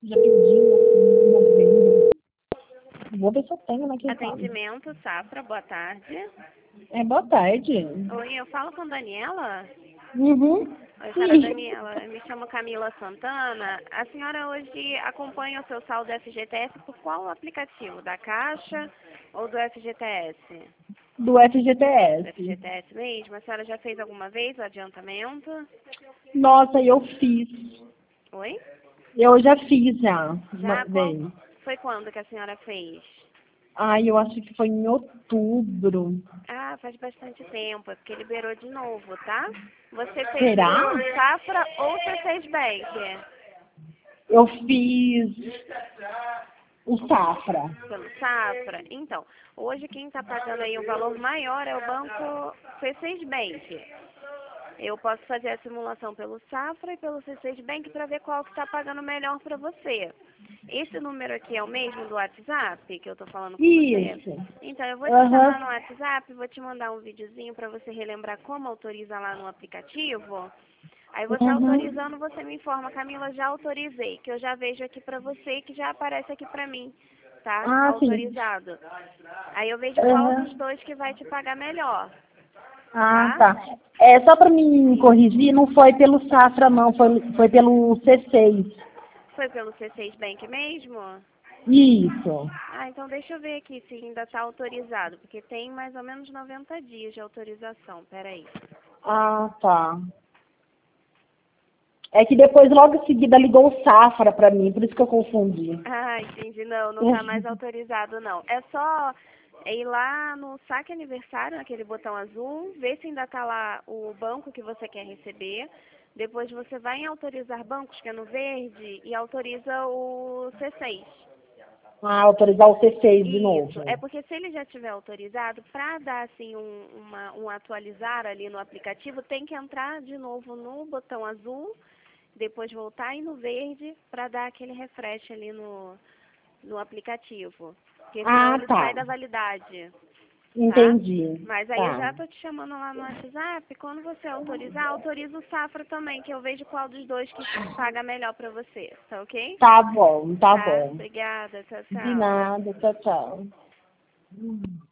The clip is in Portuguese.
Já pedi uma venda. Vou ver se eu tenho naquele caso. Atendimento Safra, boa tarde. Boa tarde. Oi, eu falo com Daniela? Uhum. Oi, senhora Sim. Daniela, eu me chamo Camila Santana. A senhora hoje acompanha o seu saldo FGTS por qual aplicativo? Da Caixa ou do FGTS? Do Do FGTS. FGTS mesmo? A senhora já fez alguma vez o adiantamento? Nossa, eu fiz. Oi? Eu já fiz já. Uma Já? Qual vez. foi quando que a senhora fez? Ai, eu acho que foi em outubro. Ah, faz bastante tempo, é porque liberou de novo, tá? Você fez Será? pelo Safra ou C6 Bank? Eu fiz o Safra. Pelo Safra? Então, hoje quem está pagando aí um valor maior é o banco C6 Bank. Eu posso fazer a simulação pelo Safra e pelo C6 Bank para ver qual que está pagando melhor para você. Esse número aqui é o mesmo do WhatsApp que eu estou falando com você? Isso. Então, eu vou te Aham. chamar no WhatsApp, vou te mandar um videozinho para você relembrar como autoriza lá no aplicativo. Aí você Uhum. autorizando, você me informa, Camila, já autorizei, que eu já vejo aqui pra você que já aparece aqui pra mim, tá? Ah, sim. Autorizado. Aí eu vejo qual dos Aham. dois que vai te pagar melhor, Ah, tá? tá. Só para me corrigir, não foi pelo Safra, não, foi pelo C6. Foi pelo C6 Bank mesmo? Isso. Ah, então deixa eu ver aqui se ainda tá autorizado, porque tem mais ou menos 90 dias de autorização, peraí. Ah, tá. É que depois, logo em seguida, ligou o Safra para mim, por isso que eu confundi. Ah, entendi. Não, não tá mais autorizado, não. É só ir lá no saque aniversário, naquele botão azul, ver se ainda tá lá o banco que você quer receber. Depois você vai em autorizar bancos, que é no verde, e autoriza o C6. Ah, autorizar o C6 de Isso. É novo. porque se ele já tiver autorizado, para dar assim um atualizar ali no aplicativo, tem que entrar de novo no botão azul, depois voltar aí no verde para dar aquele refresh ali no aplicativo. Porque senão Ah, ele sai tá. da validade, tá? Entendi. Mas aí eu Tá. já tô te chamando lá no WhatsApp. Quando você autorizar, autoriza o Safra também, que eu vejo qual dos dois que paga melhor para você, tá ok? Tá bom, tá Tá? bom. Obrigada. Tchau, De tchau. nada, tchau, tchau.